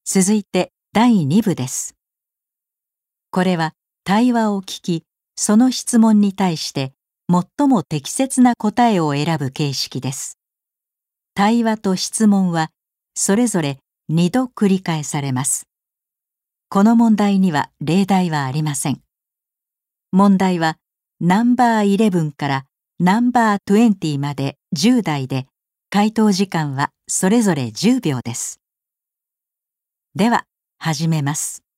続いて第2部です。これは対話を聞き、その質問に対して最も適切な答えを選ぶ形式です。対話と質問はそれぞれ2度繰り返されます。この問題には例題はありません。問題はナンバー11からナンバー20まで10題で、回答時間はそれぞれ10秒です。では、始めます。